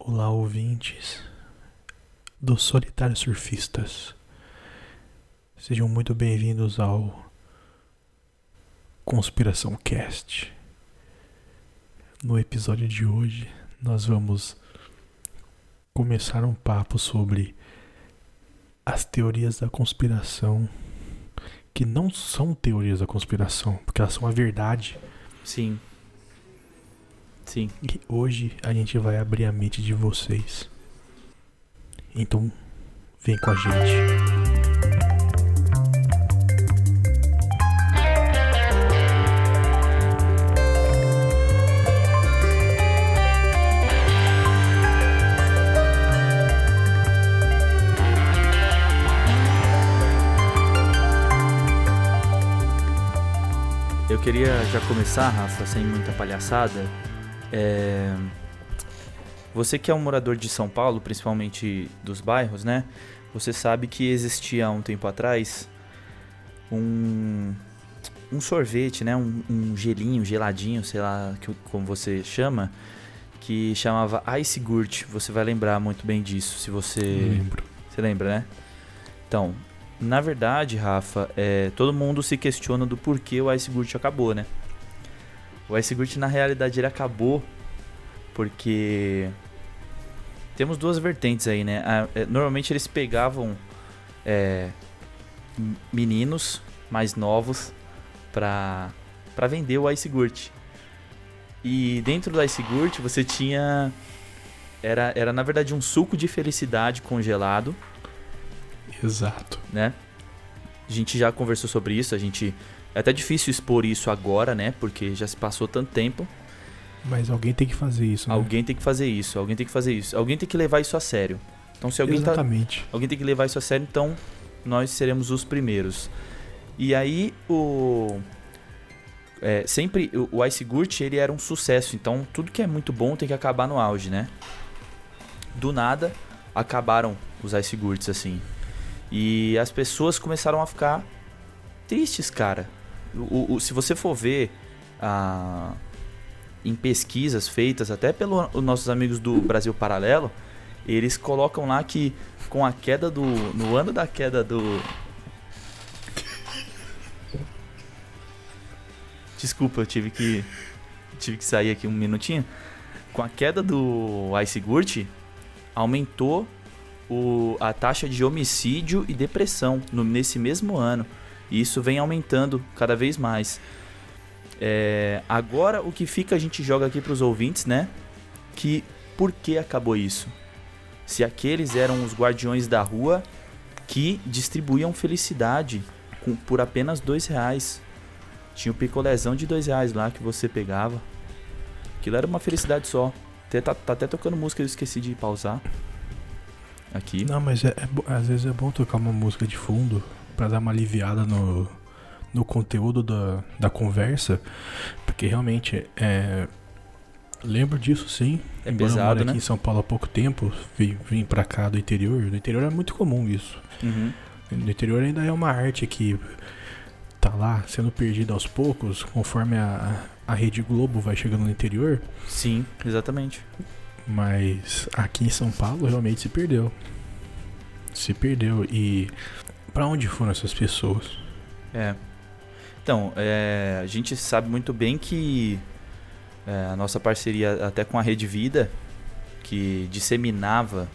Olá, ouvintes dos Solitários Surfistas. Sejam muito bem-vindos ao Conspiração Cast. No episódio de hoje, nós vamos começar um papo sobre as teorias da conspiração, que não são teorias da conspiração, porque elas são a verdade. Sim. E hoje a gente vai abrir a mente de vocês. Então, vem com a gente. Eu queria já começar, Rafa, sem muita palhaçada. Você que é um morador de São Paulo, principalmente dos bairros, né? Você sabe que existia há um tempo atrás um sorvete, né? Um gelinho, geladinho, sei lá como você chama, que chamava Ice-Gurt. Você vai lembrar muito bem disso, se você... Lembro. Você lembra, né? Então, na verdade, Rafa, todo mundo se questiona do porquê o Ice-Gurt acabou, né? O Ice-Gurt, na realidade, ele acabou porque temos duas vertentes aí, né? Normalmente eles pegavam meninos mais novos pra vender o Ice-Gurt. E dentro do Ice-Gurt você tinha... Era na verdade um suco de felicidade congelado. Exato. Né? A gente já conversou sobre isso, é até difícil expor isso agora, né? Porque já se passou tanto tempo. Mas alguém tem que fazer isso, né? Alguém tem que fazer isso. Alguém tem que levar isso a sério. Então, se alguém Exatamente. alguém tem que levar isso a sério, então nós seremos os primeiros. E aí, sempre o Ice-Gurt, ele era um sucesso. Então, tudo que é muito bom tem que acabar no auge, né? Do nada, acabaram os Ice-Gurts, assim. E as pessoas começaram a ficar tristes, cara. Se você for ver em pesquisas feitas até pelos nossos amigos do Brasil Paralelo, eles colocam lá que com a queda no ano da queda do... Desculpa, eu tive que sair aqui um minutinho. Com a queda do Ice-Gurt, aumentou a taxa de homicídio e depressão nesse mesmo ano. E isso vem aumentando cada vez mais. Agora o que fica, a gente joga aqui para os ouvintes, né? Que por que acabou isso? Se aqueles eram os guardiões da rua que distribuíam felicidade por apenas R$2. Tinha o picolézão de R$2 lá que você pegava. Aquilo era uma felicidade só. Tá até tocando música, eu esqueci de pausar aqui. Não, mas às vezes é bom tocar uma música de fundo pra dar uma aliviada no conteúdo da conversa, porque realmente lembro disso, sim. Embora pesado, eu moro aqui, né? em São Paulo há pouco tempo, vim pra cá do interior. No interior é muito comum isso. Uhum. No interior ainda é uma arte que tá lá sendo perdida aos poucos, conforme a Rede Globo vai chegando no interior. Sim, exatamente. Mas aqui em São Paulo realmente se perdeu. E pra onde foram essas pessoas? Então, a gente sabe muito bem que a nossa parceria até com a Rede Vida, que disseminava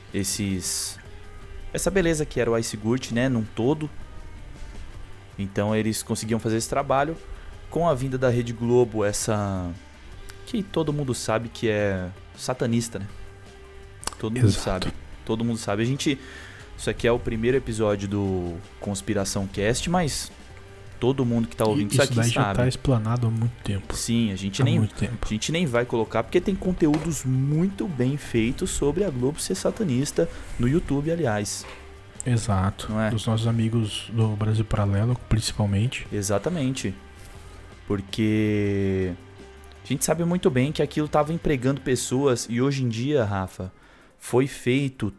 essa beleza que era o Ice-Gurt, né, num todo. Então eles conseguiam fazer esse trabalho. Com a vinda da Rede Globo, que todo mundo sabe que é satanista, né? Todo mundo sabe. Isso aqui é o primeiro episódio do Conspiração Cast, mas todo mundo que tá ouvindo isso aqui daí sabe. já tá explanado há muito tempo. Sim, a gente nem vai colocar, porque tem conteúdos muito bem feitos sobre a Globo ser satanista no YouTube, aliás. Exato. Não é? Dos nossos amigos do Brasil Paralelo, principalmente. Exatamente. Porque a gente sabe muito bem que aquilo estava empregando pessoas, e hoje em dia, Rafa, foi feito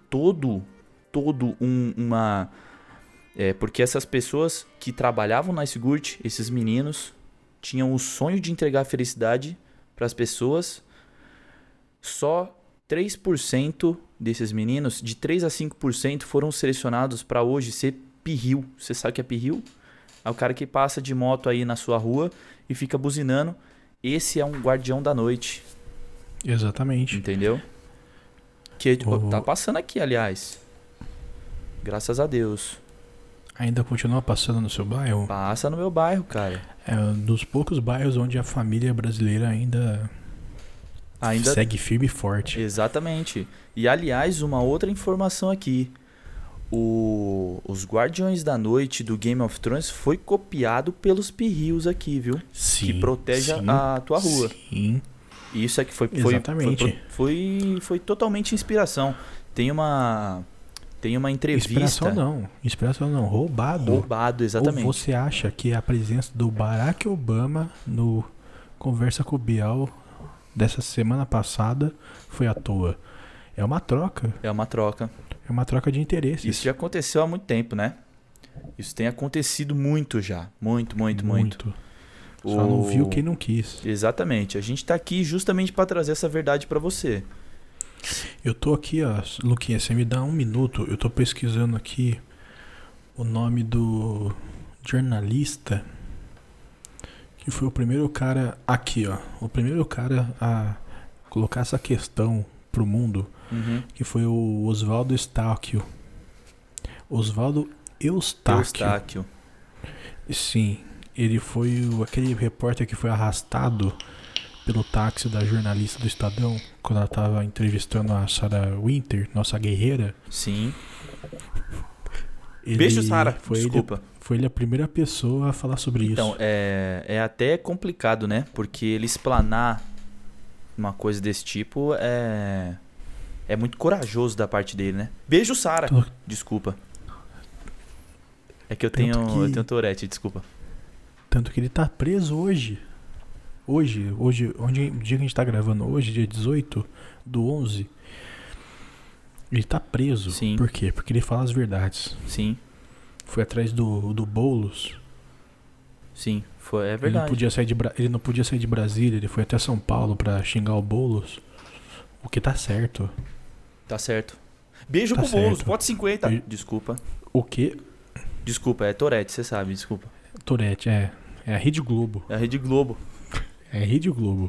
porque essas pessoas que trabalhavam na Ice-Gurt, esses meninos, tinham o sonho de entregar felicidade para as pessoas, só 3% desses meninos, de 3 a 5% foram selecionados para hoje ser pirril. Você sabe o que é pirril? É o cara que passa de moto aí na sua rua e fica buzinando. Esse é um guardião da noite. Exatamente. Entendeu? Que tá passando aqui, aliás. Graças a Deus. Ainda continua passando no seu bairro? Passa no meu bairro, cara. É um dos poucos bairros onde a família brasileira ainda segue firme e forte. Exatamente. E, aliás, uma outra informação aqui. Os Guardiões da Noite do Game of Thrones foi copiado pelos pirrios aqui, viu? Sim. Que protege a tua rua. Sim. Isso é que Exatamente. Foi totalmente inspiração. Tem uma entrevista. Inspiração não. Roubado, exatamente. Ou você acha que a presença do Barack Obama no Conversa com o Bial dessa semana passada foi à toa? É uma troca. É uma troca. É uma troca de interesses. Isso já aconteceu há muito tempo, né? Isso tem acontecido muito já. Muito. Só não viu quem não quis. Exatamente. A gente tá aqui justamente para trazer essa verdade para você. Eu tô aqui, ó, Luquinha, você me dá um minuto. Eu tô pesquisando aqui o nome do jornalista que foi o primeiro cara aqui, ó. O primeiro cara a colocar essa questão pro mundo, que foi o Oswaldo Eustáquio. Oswaldo Eustáquio. Sim, ele foi aquele repórter que foi arrastado pelo táxi da jornalista do Estadão quando ela tava entrevistando a Sarah Winter, nossa guerreira. Sim. Beijo, Sarah. Desculpa. Foi ele a primeira pessoa a falar sobre isso. Então, é até complicado, né? Porque ele explanar uma coisa desse tipo é muito corajoso da parte dele, né? Beijo, Sarah. Desculpa. É que eu tenho Tourette, desculpa. Tanto que ele tá preso hoje. Hoje, onde o dia que a gente tá gravando hoje, dia 18/11, ele tá preso. Sim. Por quê? Porque ele fala as verdades. Sim. Foi atrás do Boulos. Sim, é verdade. Ele não podia sair de Brasília, ele foi até São Paulo pra xingar o Boulos. O que tá certo. Tá certo. Beijo pro Boulos, pote 50. Desculpa. O quê? Desculpa, é Tourette, você sabe, desculpa. Tourette, é a Rede Globo. É a Rede Globo. É a Rede Globo.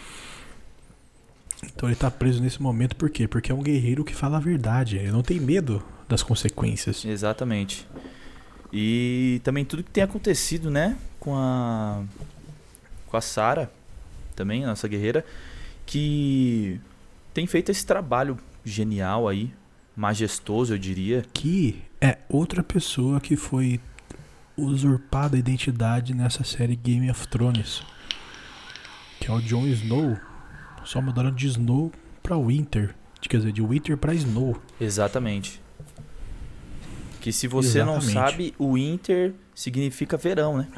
Então ele tá preso nesse momento por quê? Porque é um guerreiro que fala a verdade. Ele não tem medo das consequências. Exatamente. E também tudo que tem acontecido, né? Com a Sarah, também, a nossa guerreira, que tem feito esse trabalho genial aí, majestoso, eu diria. Que é outra pessoa que foi usurpada a identidade nessa série Game of Thrones. Que é o Jon Snow. Só mudaram de Snow pra Winter. Quer dizer, de Winter pra Snow. Exatamente. Que se você não sabe, o Winter significa verão, né?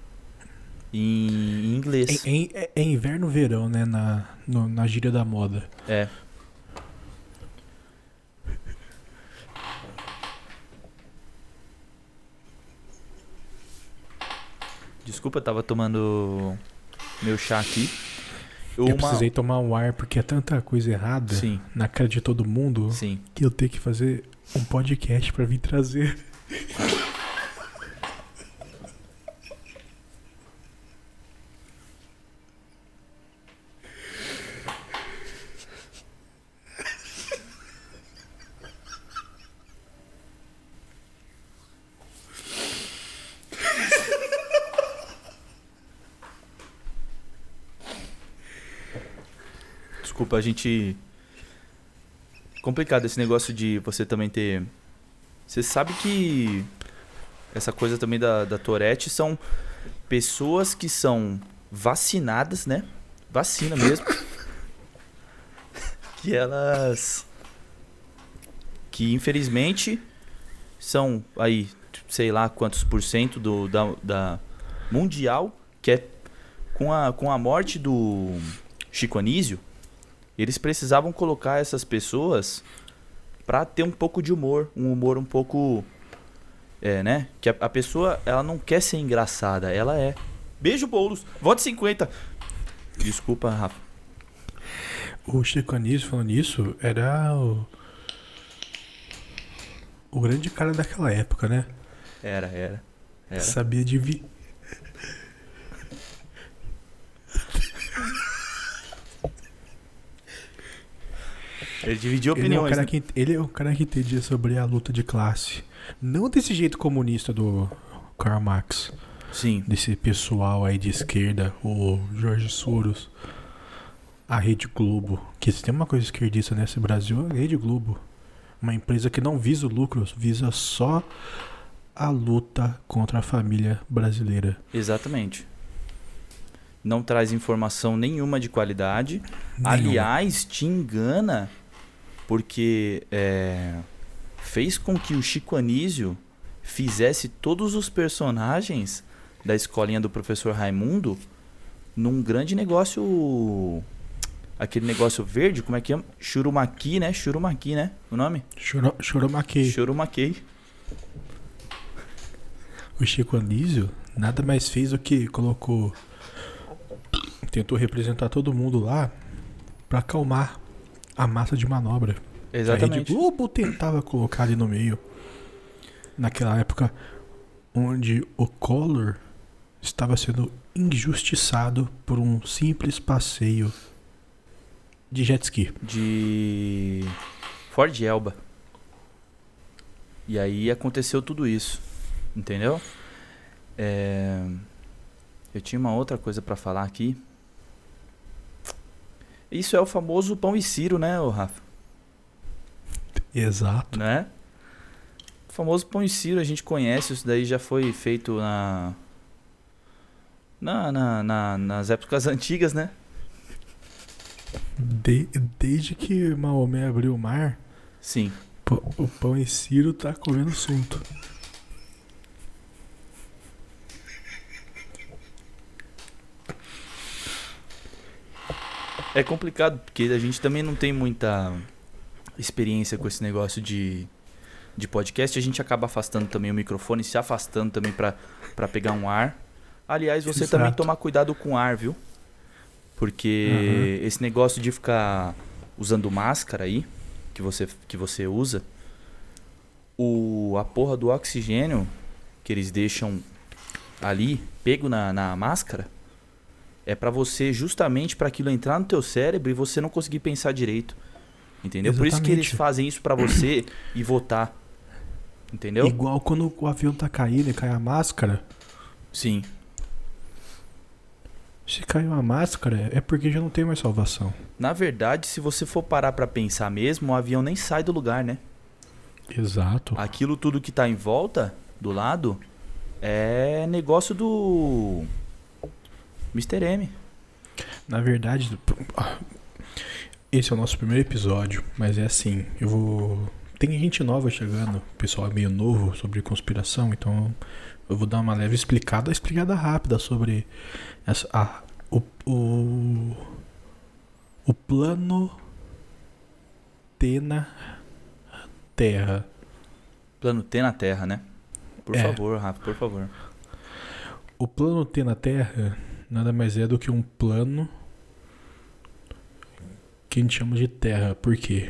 Em inglês. É inverno-verão, né? Na gíria da moda. É. Desculpa, eu tava tomando meu chá aqui. Eu precisei tomar um ar porque é tanta coisa errada. Sim. Na cara de todo mundo. Sim. Que eu tenho que fazer um podcast pra vir trazer. Desculpa, a gente... Complicado esse negócio de você também ter... Você sabe que essa coisa também da Tourette são pessoas que são vacinadas, né? Vacina mesmo. Que elas... Que infelizmente são aí, sei lá quantos % da mundial, que é com a morte do Chico Anísio. Eles precisavam colocar essas pessoas pra ter um pouco de humor. Um humor um pouco... né? Que a pessoa, ela não quer ser engraçada. Ela é. Beijo, Boulos. Vote 50. Desculpa, Rafa. O Chico Anísio, falando nisso, era o grande cara daquela época, né? Era. Sabia dividir. Ele dividiu Ele é, um opiniões, cara né? ele é um cara que entendia sobre a luta de classe. Não desse jeito comunista do Karl Marx. Sim, Desse pessoal aí de esquerda, o Jorge Soros, a Rede Globo. Que se tem uma coisa esquerdista nesse Brasil, é a Rede Globo. Uma empresa que não visa o lucro, visa só a luta contra a família brasileira. exatamente. Não traz informação nenhuma de qualidade. Nenhuma. Aliás, te engana porque fez com que o Chico Anísio fizesse todos os personagens da escolinha do professor Raimundo num grande negócio, aquele negócio verde, como é que é? Churumaqui, né? Churumaqui, né? O nome? Choromaquei. Churumaqui. O Chico Anísio nada mais fez do que tentou representar todo mundo lá pra acalmar a massa de manobra. A Rede Exatamente. Globo tentava colocar ali no meio. Naquela época onde o Collor estava sendo injustiçado por um simples passeio de jet ski. De Ford Elba. E aí aconteceu tudo isso. Entendeu? Eu tinha uma outra coisa pra falar aqui. Isso é o famoso pão e Ciro, né, ô Rafa? Exato. Né? O famoso pão e Ciro, a gente conhece. Isso daí já foi feito nas épocas antigas, né? Desde que Maomé abriu o mar, Sim. o pão e Ciro tá comendo assunto. É complicado, porque a gente também não tem muita experiência com esse negócio de podcast. A gente acaba afastando também o microfone, se afastando também pra pegar um ar. Aliás, você Exato. também toma cuidado com o ar, viu? Porque esse negócio de ficar usando máscara aí, que você usa, a porra do oxigênio que eles deixam ali, pego na máscara, é pra você, justamente pra aquilo entrar no teu cérebro e você não conseguir pensar direito. Entendeu? Por isso que eles Exatamente. fazem isso pra você e votar. Entendeu? Igual quando o avião tá caindo e cai a máscara. Sim. Se caiu a máscara, é porque já não tem mais salvação. Na verdade, se você for parar pra pensar mesmo, o avião nem sai do lugar, né? Exato. Aquilo tudo que tá em volta, do lado, é negócio do Mr. M. Na verdade, esse é o nosso primeiro episódio, mas é assim, tem gente nova chegando, pessoal é meio novo sobre conspiração, então eu vou dar uma leve explicada rápida sobre o plano T na Terra. Plano T na Terra, né? Por É. favor, Rafa, por favor. O plano T na Terra nada mais é do que um plano que a gente chama de Terra. Por quê?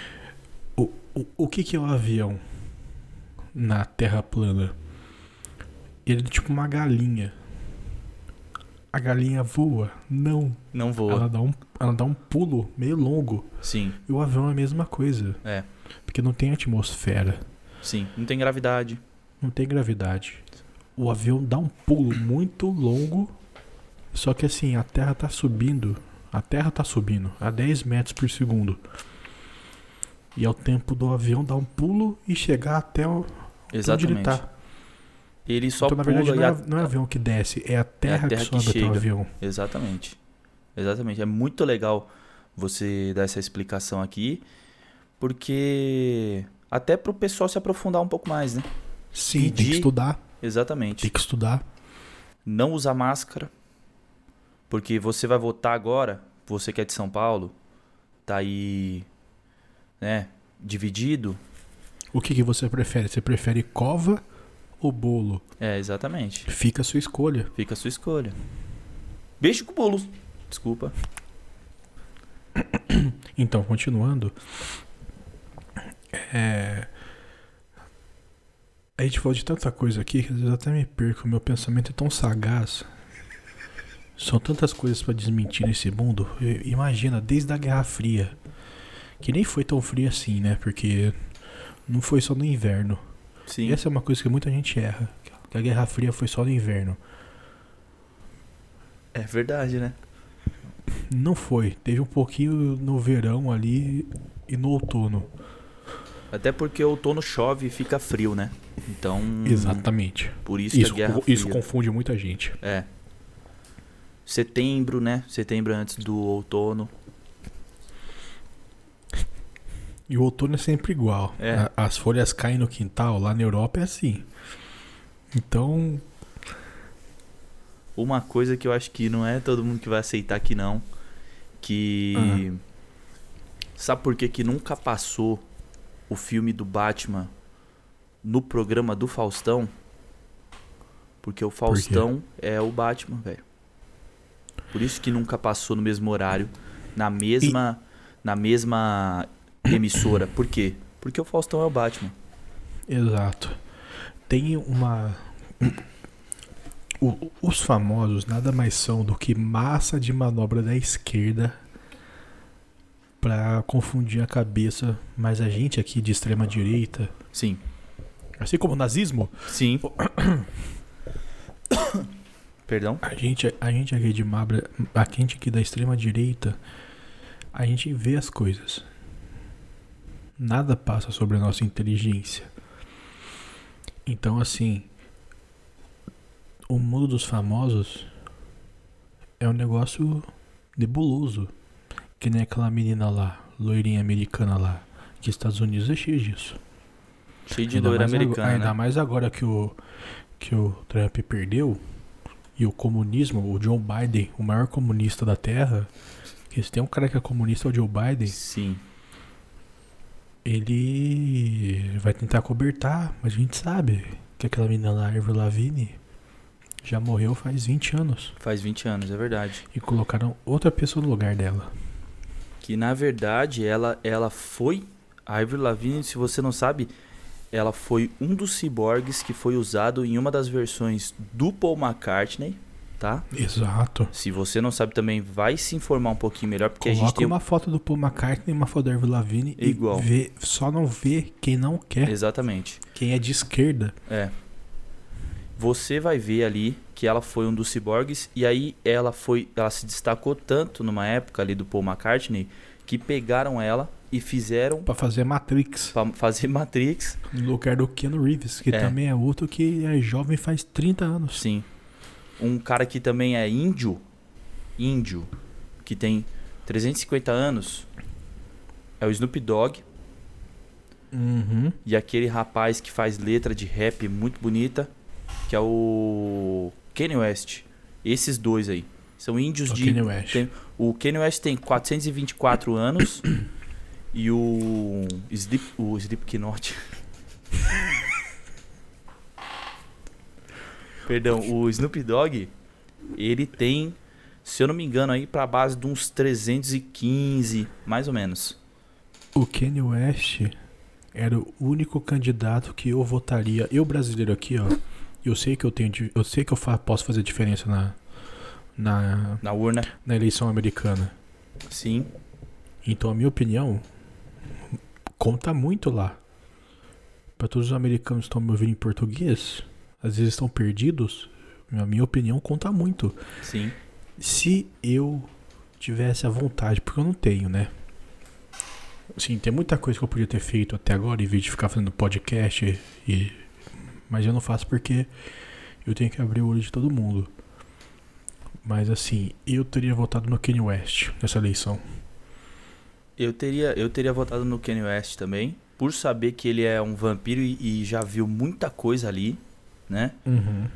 O que é o avião na Terra plana? Ele é tipo uma galinha. A galinha voa? Não. Não voa. Ela dá um pulo meio longo. Sim, E o avião é a mesma coisa. é. Porque não tem atmosfera. Sim. Não tem gravidade. Não tem gravidade. O avião dá um pulo muito longo. Só que assim, a Terra tá subindo. A Terra tá subindo a 10 metros por segundo. E é o tempo do avião dar um pulo e chegar até onde ele Exatamente. tá. Ele só Então, na pula verdade, e não é o avião que desce, é a Terra, Terra que que sobe até o chega. avião. Exatamente. Exatamente. É muito legal você dar essa explicação aqui, porque até pro pessoal se aprofundar um pouco mais, né? Sim, tem que Pedir- estudar. Exatamente. Tem que estudar. Não usar máscara, porque você vai votar agora, você que é de São Paulo, tá aí, né, dividido. O que você prefere? Você prefere cova ou bolo? É, exatamente. Fica a sua escolha. Fica a sua escolha. Beijo com bolo. Desculpa. Então, continuando. A gente falou de tanta coisa aqui que às vezes eu até me perco. Meu pensamento é tão sagaz. São tantas coisas pra desmentir nesse mundo. Imagina, desde a Guerra Fria. Que nem foi tão fria assim, né? Porque não foi só no inverno. Sim. E essa é uma coisa que muita gente erra. Que a Guerra Fria foi só no inverno. É verdade, né? Não foi. Teve um pouquinho no verão ali e no outono. Até porque o outono chove e fica frio, né? Então... Exatamente. Por isso que a Guerra Fria... Isso confunde muita gente. É. Setembro, né? Setembro antes do outono. E o outono é sempre igual. É. As folhas caem no quintal. Lá na Europa é assim. Então... Uma coisa que eu acho que não é todo mundo que vai aceitar que não. Que... Sabe por que nunca passou o filme do Batman no programa do Faustão? Porque o Faustão é o Batman, velho. Por isso que nunca passou no mesmo horário, na mesma emissora. Por quê? Porque o Faustão é o Batman. Exato. Tem uma... Os famosos nada mais são do que massa de manobra da esquerda pra confundir a cabeça. Mas a gente aqui de extrema direita... Sim. Assim como o nazismo... Sim. Perdão? A gente aqui de Mabra, a gente aqui da extrema direita, a gente vê as coisas. Nada passa sobre a nossa inteligência. Então, assim, o mundo dos famosos é um negócio nebuloso. Que nem aquela menina lá, loirinha americana lá, que Estados Unidos é cheio disso. Cheio de loira americana, ainda né? mais agora que o Trump perdeu. E o comunismo, o Joe Biden, o maior comunista da Terra, que se tem um cara que é comunista, é o Joe Biden. Sim. Ele vai tentar cobertar, mas a gente sabe que aquela menina lá, Avril Lavigne, já morreu faz 20 anos. Faz 20 anos, é verdade. E colocaram outra pessoa no lugar dela. Que na verdade ela foi... A Avril Lavigne, se você não sabe, ela foi um dos ciborgues que foi usado em uma das versões do Paul McCartney, tá? Exato. Se você não sabe também, vai se informar um pouquinho melhor, porque Coloca a gente tem uma foto do Paul McCartney e uma foto da Avril Lavigne igual. E só não vê quem não quer. Exatamente. Quem é de esquerda. É. Você vai ver ali que ela foi um dos ciborgues e aí ela se destacou tanto numa época ali do Paul McCartney que pegaram ela e fizeram Pra fazer Matrix. No lugar do Keanu Reeves, que também é outro que é jovem faz 30 anos. Sim. Um cara que também é índio, que tem 350 anos, é o Snoop Dogg. Uhum. E aquele rapaz que faz letra de rap muito bonita, que é o Kanye West. Esses dois aí. São índios de... Kanye West. O Kanye West tem 424 anos... E o Slipknot. Perdão, o Snoop Dogg, ele tem, se eu não me engano, aí pra base de uns 315, mais ou menos. O Kanye West era o único candidato que eu votaria. Eu brasileiro aqui, ó. Eu sei que posso fazer diferença na urna, na eleição americana. Sim. Então a minha opinião conta muito lá. Para todos os americanos que estão me ouvindo em português, às vezes estão perdidos, a minha opinião conta muito. Sim. Se eu tivesse a vontade, porque eu não tenho, né? Assim, tem muita coisa que eu podia ter feito até agora, em vez de ficar fazendo podcast, mas eu não faço porque eu tenho que abrir o olho de todo mundo. Mas assim, eu teria votado no Kanye West nessa eleição. Eu teria votado no Kanye West também, por saber que ele é um vampiro e já viu muita coisa ali, né? Uhum.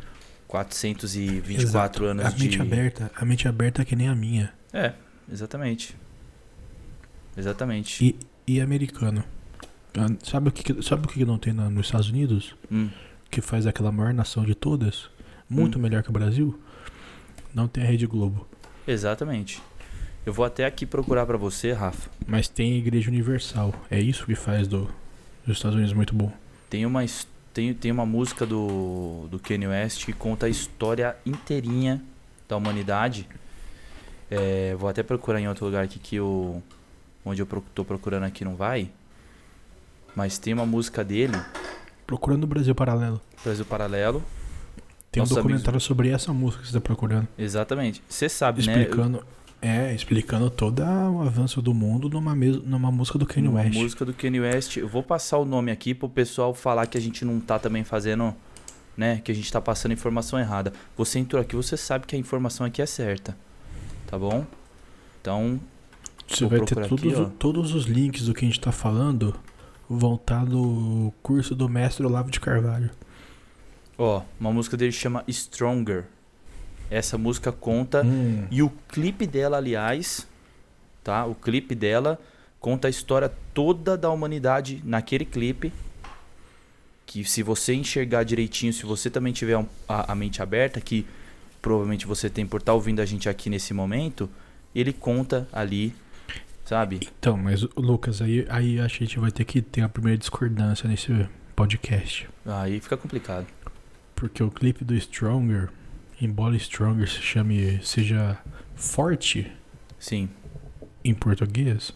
424 anos de... A mente aberta é que nem a minha. É, exatamente. E americano. Sabe o que não tem nos Estados Unidos? Que faz aquela maior nação de todas? Muito melhor que o Brasil? Não tem a Rede Globo. Exatamente. Eu vou até aqui procurar pra você, Rafa. Mas tem a Igreja Universal. É isso que faz dos Estados Unidos muito bom. Tem uma música do Kanye West que conta a história inteirinha da humanidade. Vou até procurar em outro lugar aqui onde eu tô procurando aqui não vai. Mas tem uma música dele. Procurando o Brasil Paralelo. Brasil Paralelo. Tem um documentário sobre essa música que você tá procurando. Exatamente. Você sabe, explicando, né? Explicando todo o avanço do mundo numa música do Kanye West. Música do Kanye West. Eu vou passar o nome aqui pro pessoal falar que a gente não tá também fazendo, né? Que a gente tá passando informação errada. Você entrou aqui, você sabe que a informação aqui é certa. Tá bom? Então, você vai ter todos os links do que a gente tá falando vão estar no curso do mestre Olavo de Carvalho. Uma música dele chama Stronger. Essa música conta e o clipe dela, aliás, tá? O clipe dela conta a história toda da humanidade naquele clipe. Que se você enxergar direitinho, se você também tiver a mente aberta, que provavelmente você tem por estar ouvindo a gente aqui nesse momento, ele conta ali, sabe? Então, mas Lucas, aí a gente vai ter que ter a primeira discordância nesse podcast. Aí fica complicado. Porque o clipe do Stronger, embora Stronger seja forte, sim, em português,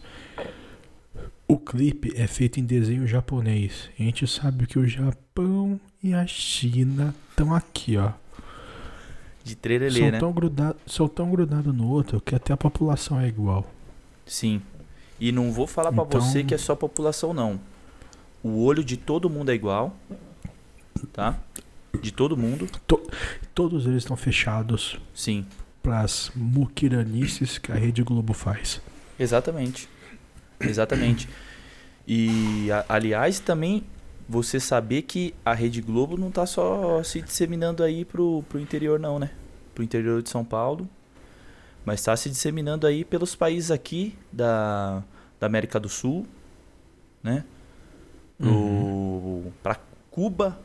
o clipe é feito em desenho japonês. E a gente sabe que o Japão e a China estão aqui, ó. De trelelê, né? São tão grudados no outro que até a população é igual. Sim. E não vou falar pra você que é só população, não. O olho de todo mundo é igual, tá? De todo mundo. Todos eles estão fechados. Sim. Para as muquiranices que a Rede Globo faz. Exatamente. Exatamente. E, aliás, também você saber que a Rede Globo não tá só se disseminando aí pro interior, não, né? Pro interior de São Paulo. Mas tá se disseminando aí pelos países aqui da América do Sul, né? Pra Cuba.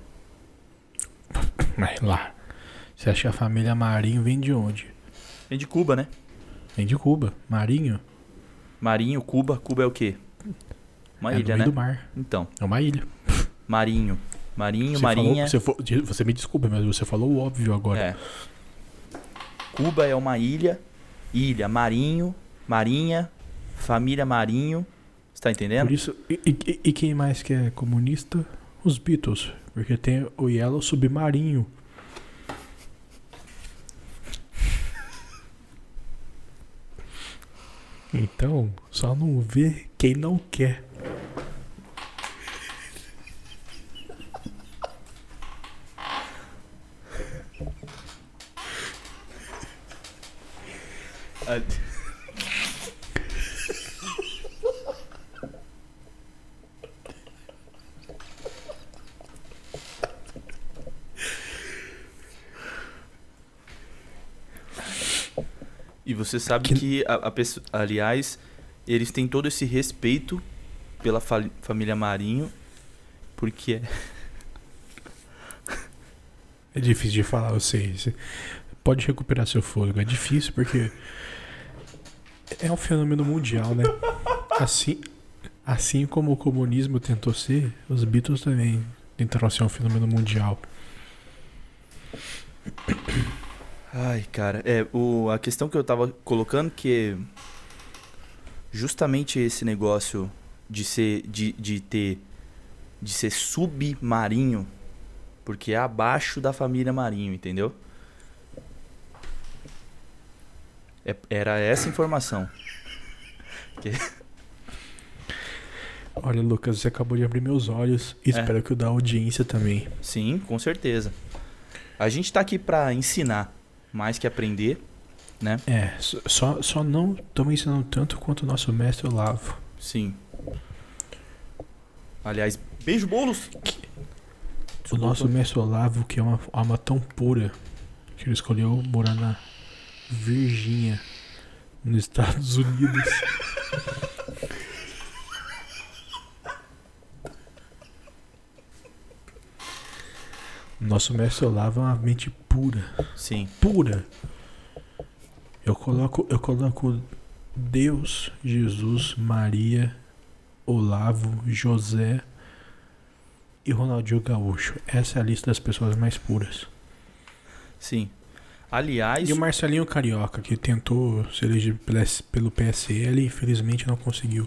Mas lá, você acha que a família Marinho vem de onde? Vem de Cuba, né? Vem de Cuba. Marinho? Marinho, Cuba. Cuba é o quê? Uma ilha, né? Do mar. Então. É uma ilha. Marinho, marinha. Você me desculpa, mas você falou o óbvio agora. Cuba é uma ilha, marinho, marinha, família Marinho. Você tá entendendo? Por isso, e quem mais que é comunista? Os Beatles. Porque tem o Yellow Submarinho. Então, só não vê quem não quer. E você sabe que a pessoa, aliás, eles têm todo esse respeito pela família Marinho, porque é difícil de falar, você pode recuperar seu fôlego. É difícil porque é um fenômeno mundial, né? Assim como o comunismo tentou ser, os Beatles também tentaram ser um fenômeno mundial. Ai, cara, a questão que eu tava colocando que justamente esse negócio de ser submarinho, porque é abaixo da família Marinho, entendeu? Era essa informação. Olha, Lucas, você acabou de abrir meus olhos e espero que o da audiência também. Sim, com certeza. A gente tá aqui pra ensinar mais que aprender, né? Só não estamos ensinando tanto quanto o nosso mestre Olavo. Sim. Aliás, beijo, bolos! O nosso mestre Olavo, que é uma alma tão pura, que ele escolheu morar na Virgínia, nos Estados Unidos. Nosso mestre Olavo é uma mente pura. Sim. Pura. Eu coloco Deus, Jesus, Maria, Olavo, José e Ronaldinho Gaúcho. Essa é a lista das pessoas mais puras. Sim. Aliás... E o Marcelinho Carioca, que tentou se eleger pelo PSL e infelizmente não conseguiu.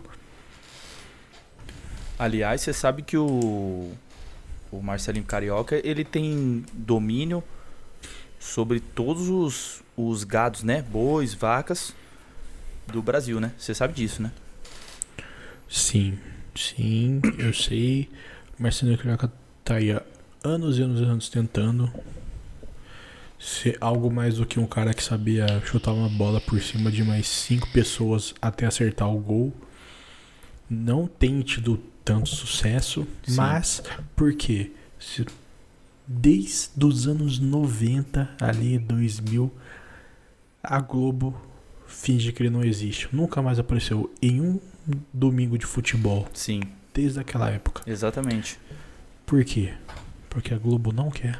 Aliás, você sabe que o Marcelinho Carioca, ele tem domínio sobre todos os gados, né? Bois, vacas do Brasil, né? Você sabe disso, né? Sim, eu sei. O Marcelinho Carioca tá aí há anos e anos e anos tentando ser algo mais do que um cara que sabia chutar uma bola por cima de mais 5 pessoas até acertar o gol. Não tem tido tanto sucesso, Sim. mas por quê? Desde os anos 90, ali 2000, a Globo finge que ele não existe. Nunca mais apareceu em um domingo de futebol. Sim. Desde aquela época. Exatamente. Por quê? Porque a Globo não quer.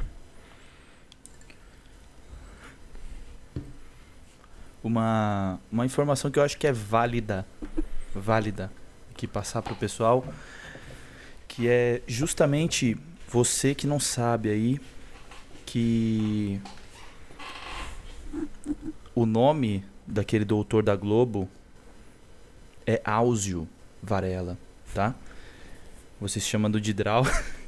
Uma informação que eu acho que é válida que passar pro pessoal, que é justamente você que não sabe aí que o nome daquele doutor da Globo é Áuzio Varela, tá? Você se chamando de Drau.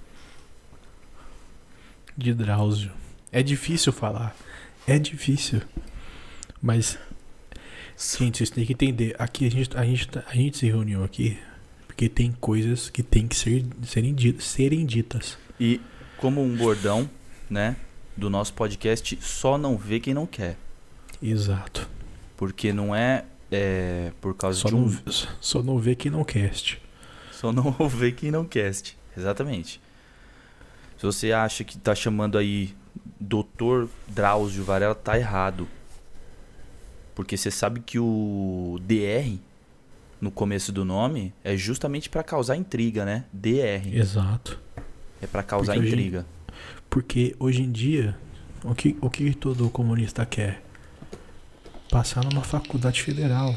De Drauzio. É difícil falar. É difícil. Mas, gente, vocês têm que entender. Aqui a gente se reuniu aqui porque tem coisas que tem que serem ditas. E como um bordão, né, do nosso podcast, só não vê quem não quer. Exato. Porque não é por causa Só de só não vê quem não cast. Só não vê quem não cast. Exatamente. Se você acha que tá chamando aí Dr. Drauzio Varela, tá errado. Porque você sabe que o DR no começo do nome é justamente pra causar intriga, né? DR. Exato. É pra causar Porque intriga. Porque hoje em dia, o que todo comunista quer? Passar numa faculdade federal.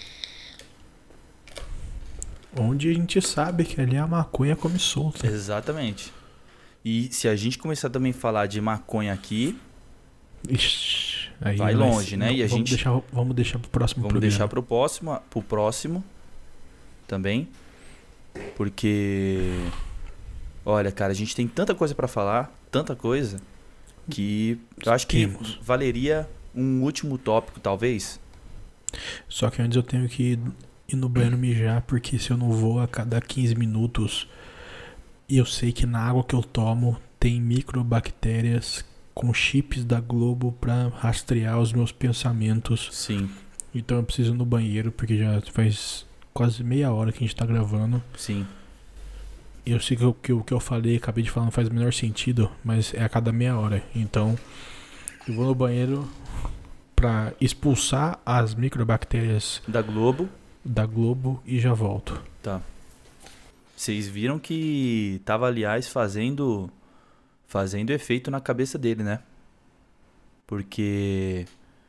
Onde a gente sabe que ali a maconha come solta. Exatamente. E se a gente começar também a falar de maconha aqui, Ixi, aí vai longe, né? E a vamos gente vamos deixar pro próximo vamos programa. deixar pro próximo também. Porque olha, cara, a gente tem tanta coisa pra falar, tanta coisa, que eu acho que valeria um último tópico, talvez. Só que antes eu tenho que ir no banheiro mijar, porque se eu não vou a cada 15 minutos, e eu sei que na água que eu tomo tem microbactérias com chips da Globo pra rastrear os meus pensamentos. Sim, Então eu preciso ir no banheiro, porque já faz quase meia hora que a gente tá gravando. sim. E eu sei que o que eu falei, acabei de falar, não faz o menor sentido, mas é a cada meia hora. Então eu vou no banheiro pra expulsar as microbactérias Da Globo. e já volto. Tá. Vocês viram que tava, aliás, fazendo efeito na cabeça dele, né? Porque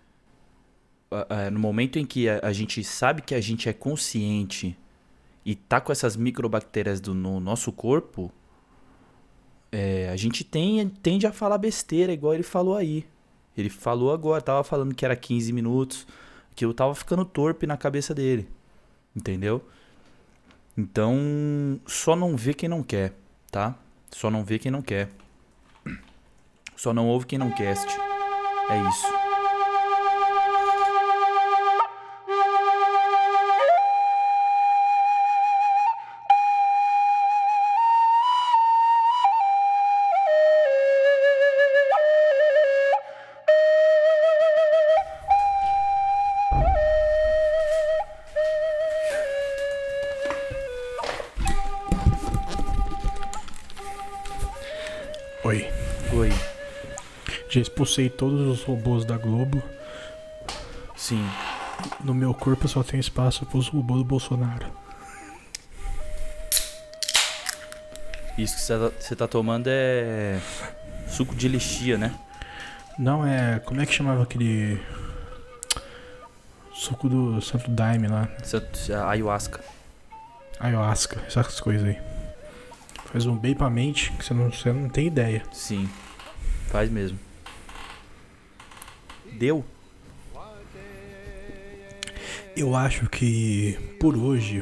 no momento em que a gente sabe que a gente é consciente e tá com essas microbactérias no nosso corpo, a gente tende a falar besteira, igual ele falou aí. Ele falou agora, tava falando que era 15 minutos, que eu tava ficando torpe na cabeça dele. Entendeu? Então, só não vê quem não quer, tá? Só não vê quem não quer. Só não ouve quem não cast. É isso. Oi. Oi. Já expulsei todos os robôs da Globo. Sim. No meu corpo só tem espaço pros robôs do Bolsonaro. Isso que você tá tomando é suco de lixia, né? Não é... Como é que chamava aquele... suco do Santo Daime lá. Ayahuasca. Ayahuasca, essas coisas aí. Faz um bem pra mente que você não tem ideia. Sim, faz mesmo. Deu? Eu acho que por hoje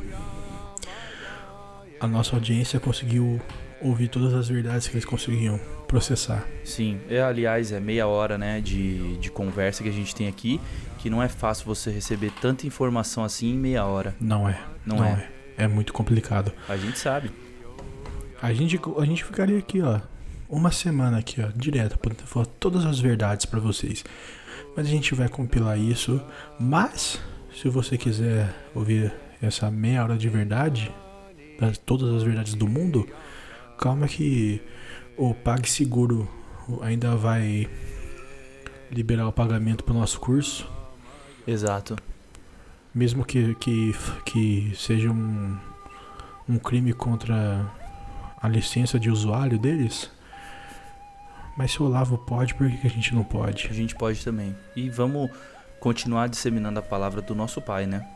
a nossa audiência conseguiu ouvir todas as verdades que eles conseguiam processar. Sim, aliás, é meia hora, né, de conversa que a gente tem aqui, que não é fácil você receber tanta informação assim em meia hora. Não é. Não é. É muito complicado. A gente sabe. A gente ficaria aqui, ó, uma semana aqui, ó, direto, podendo falar todas as verdades pra vocês. Mas a gente vai compilar isso. Mas, se você quiser ouvir essa meia hora de verdade, todas as verdades do mundo, calma que o PagSeguro ainda vai liberar o pagamento pro nosso curso. Exato. Mesmo que seja um crime contra a licença de usuário deles. Mas se o Olavo pode, por que a gente não pode? A gente pode também. E vamos continuar disseminando a palavra do nosso pai, né?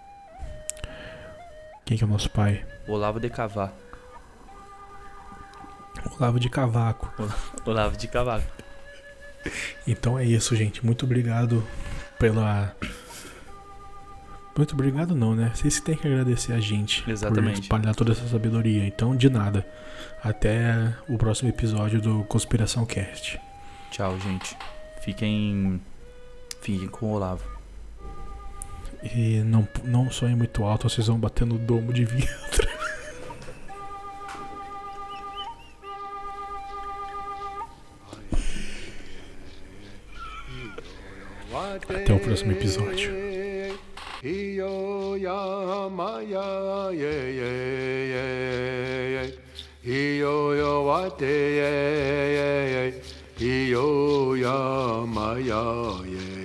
Quem que é o nosso pai? Olavo de Cavaco. Olavo de Cavaco. Olavo de Cavaco. Então é isso, gente. Muito obrigado pela... Muito obrigado não, né? Vocês têm que agradecer a gente. Exatamente. Por espalhar toda essa sabedoria. Então, de nada. Até o próximo episódio do Conspiração Cast. Tchau, gente. Fiquem com o Olavo. E não sonhem muito alto, vocês vão bater no domo de vidro. Até o próximo episódio. Iyo ya maya